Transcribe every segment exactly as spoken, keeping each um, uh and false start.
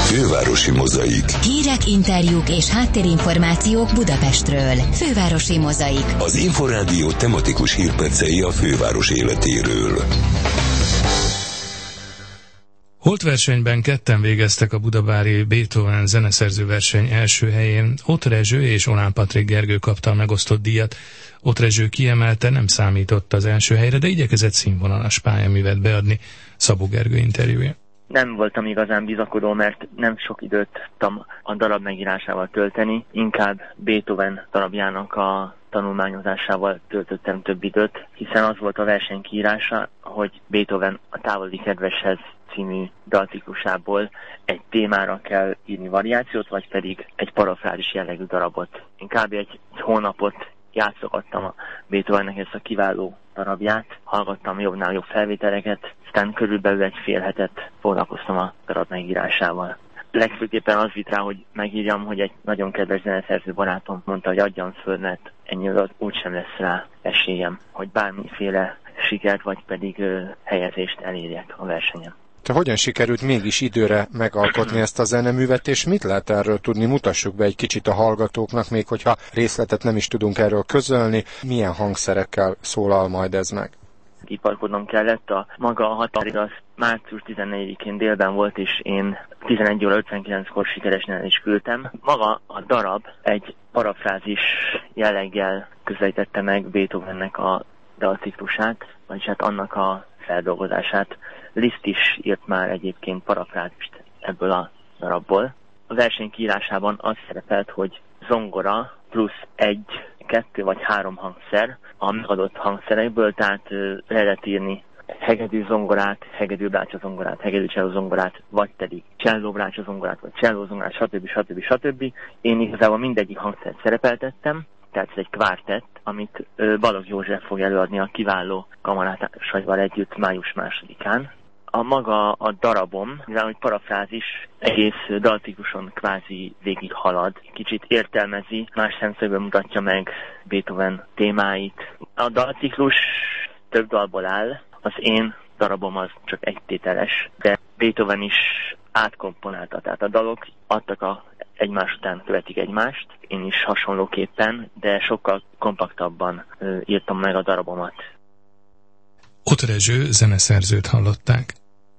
Fővárosi Mozaik. Hírek, interjúk és háttérinformációk Budapestről. Fővárosi Mozaik. Az Inforádió tematikus hírpercei a főváros életéről. Holtversenyben ketten végeztek a budabári Beethoven zeneszerzőverseny első helyén. Ott Rezső és Olán Patrik Gergő kapta a megosztott díjat. Ott Rezső kiemelte, nem számított az első helyre, de igyekezett színvonalas pályaművet beadni. Szabó Gergő interjúja. Nem voltam igazán bizakodó, mert nem sok időt tudtam a darab megírásával tölteni, inkább Beethoven darabjának a tanulmányozásával töltöttem több időt, hiszen az volt a verseny kiírása, hogy Beethoven a Távoli kedveshez című dalciklusából egy témára kell írni variációt, vagy pedig egy parafrázis jellegű darabot. Én kb. egy hónapot játszogattam a Beethovennek ezt a kiváló darabját, hallgattam jobbnál jobb felvételeket, aztán körülbelül egy fél hetet foglalkoztam a darab megírásával. Legfőképpen az vitt rá, hogy megírjam, hogy egy nagyon kedves zeneszerző barátom mondta, hogy adjam föl, mert ennyire úgysem lesz rá esélyem, hogy bármiféle sikert vagy pedig ö, helyezést elérjek a versenyen. Te hogyan sikerült mégis időre megalkotni ezt a zeneművet, és mit lehet erről tudni? Mutassuk be egy kicsit a hallgatóknak, még hogyha részletet nem is tudunk erről közölni. Milyen hangszerekkel szólal majd ez meg? Kiparkodnom kellett, a maga a határig az március tizennegyedikén délben volt, és én tizenegy óra ötvenkilenckor sikeresen el is küldtem. Maga a darab egy parafrázis jelleggel közelítette meg Beethovennek a dalciklusát, vagyis hát annak a feldolgozását. Liszt is írt már egyébként parafrázist ebből a darabból. A verseny kiírásában az szerepelt, hogy zongora plusz egy, kettő vagy három hangszer a megadott hangszerekből, tehát lehet írni hegedű zongorát, hegedű brácsa zongorát, hegedű cselló zongorát, vagy pedig cselló brácsa zongorát, vagy cselló zongorát, stb. stb. stb. Én igazából mindegyik hangszert szerepeltettem, tehát ez egy kvártett, amit Balogh József fog előadni a kiváló kamarátársaival együtt május másodikán. A maga a darabom, mivel hogy parafrázis, egész dalcikluson kvázi végig halad, kicsit értelmezi, más szemszögből mutatja meg Beethoven témáit. A dalciklus több dalból áll, az én darabom az csak egytételes, de Beethoven is átkomponálta, tehát a dalok adtak a egymás után követik egymást, én is hasonlóképpen, de sokkal kompaktabban ö, írtam meg a darabomat. Ott Rezső zeneszerzőt hallották.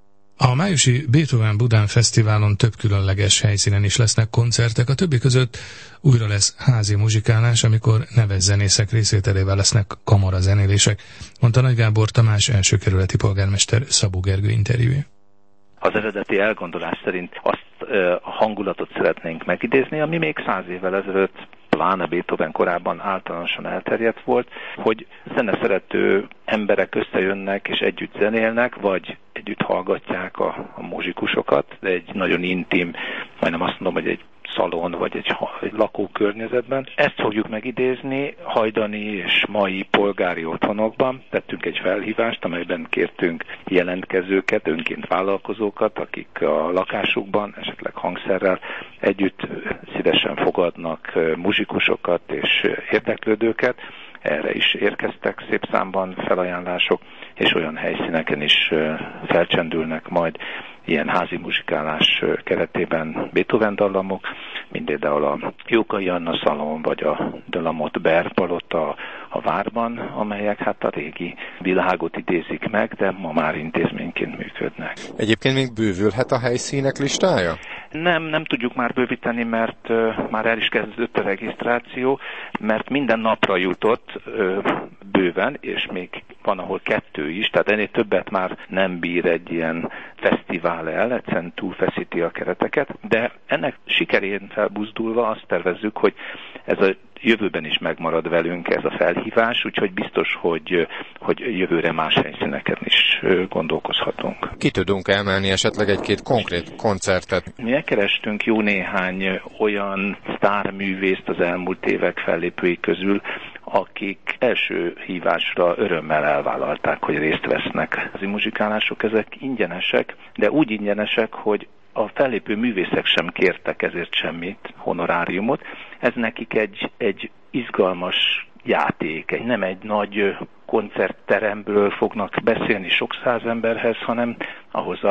A májusi Beethoven Budán Fesztiválon több különleges helyszínen is lesznek koncertek, a többi között újra lesz házi muzsikálás, amikor neves zenészek részvételével lesznek kamarazenélések, mondta Nagy Gábor Tamás első kerületi polgármester Szabó Gergő interjúja. Az eredeti elgondolás szerint azt a hangulatot szeretnénk megidézni, ami még száz évvel ezelőtt, pláne Beethoven korában általánosan elterjedt volt, hogy zeneszerető emberek összejönnek és együtt zenélnek, vagy együtt hallgatják a, a muzsikusokat, de egy nagyon intim, majdnem azt mondom, hogy egy szalon, vagy egy, egy lakókörnyezetben. Ezt fogjuk megidézni hajdani és mai polgári otthonokban. Tettünk egy felhívást, amelyben kértünk jelentkezőket, önként vállalkozókat, akik a lakásukban, esetleg hangszerrel együtt szívesen fogadnak muzsikusokat és érdeklődőket. Erre is érkeztek szép számban felajánlások, és olyan helyszíneken is felcsendülnek majd ilyen házi muzsikálás keretében Beethoven dallamok, mint például a Jókai Anna szalon, vagy a de la Motte Ber palota a várban, amelyek hát a régi világot idézik meg, de ma már intézményként működnek. Egyébként még bővülhet a helyszínek listája? Nem, nem tudjuk már bővíteni, mert uh, már el is kezdődött a regisztráció, mert minden napra jutott uh, bőven, és még van, ahol kettő is, tehát ennél többet már nem bír egy ilyen fesztivál el, egyszerűen túlfeszíti a kereteket, de ennek sikerén felbuzdulva azt tervezzük, hogy ez a jövőben is megmarad velünk ez a felhívás, úgyhogy biztos, hogy, hogy jövőre más helyszíneken is gondolkozhatunk. Ki tudunk emelni esetleg egy-két konkrét koncertet? Mi elkerestünk jó néhány olyan sztárművészt az elmúlt évek fellépői közül, akik első hívásra örömmel elvállalták, hogy részt vesznek. Az muzsikálások ezek ingyenesek, de úgy ingyenesek, hogy a fellépő művészek sem kértek ezért semmit, honoráriumot. Ez nekik egy, egy izgalmas játék, egy, nem egy nagy koncertteremből fognak beszélni sok száz emberhez, hanem ahhoz a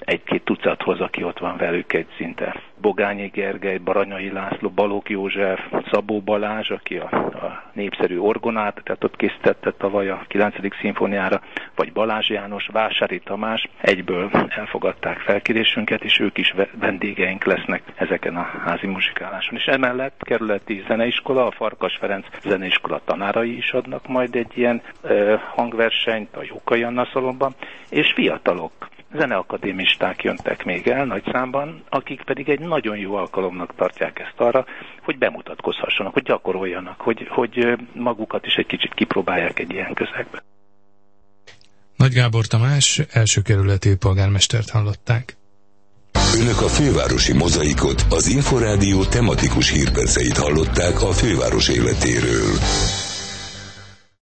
egy-két tucathoz, aki ott van velük egy szinte. Bogányi Gergely, Baranyai László, Balogh József, Szabó Balázs, aki a, a népszerű orgonát, tehát ott készítette tavaly a kilencedik szimfóniára, vagy Balázs János, Vásári Tamás, egyből elfogadták felkérésünket, és ők is vendégeink lesznek ezeken a házi muzsikáláson. És emellett kerületi zeneiskola, a Farkas Ferenc zeneiskola tanárai is adnak majd egy ilyen ö, hangversenyt a Jókai Anna szalonban, és fiatalok, zeneakadémisták jöntek még el nagy számban, akik pedig egy nagyon jó alkalomnak tartják ezt arra, hogy bemutatkozhassanak, hogy gyakoroljanak, hogy, hogy magukat is egy kicsit kipróbálják egy ilyen közegben. Nagy Gábor Tamás első kerületi polgármestert hallották. Önök a fővárosi mozaikot, az Inforádió tematikus hírperceit hallották a főváros életéről.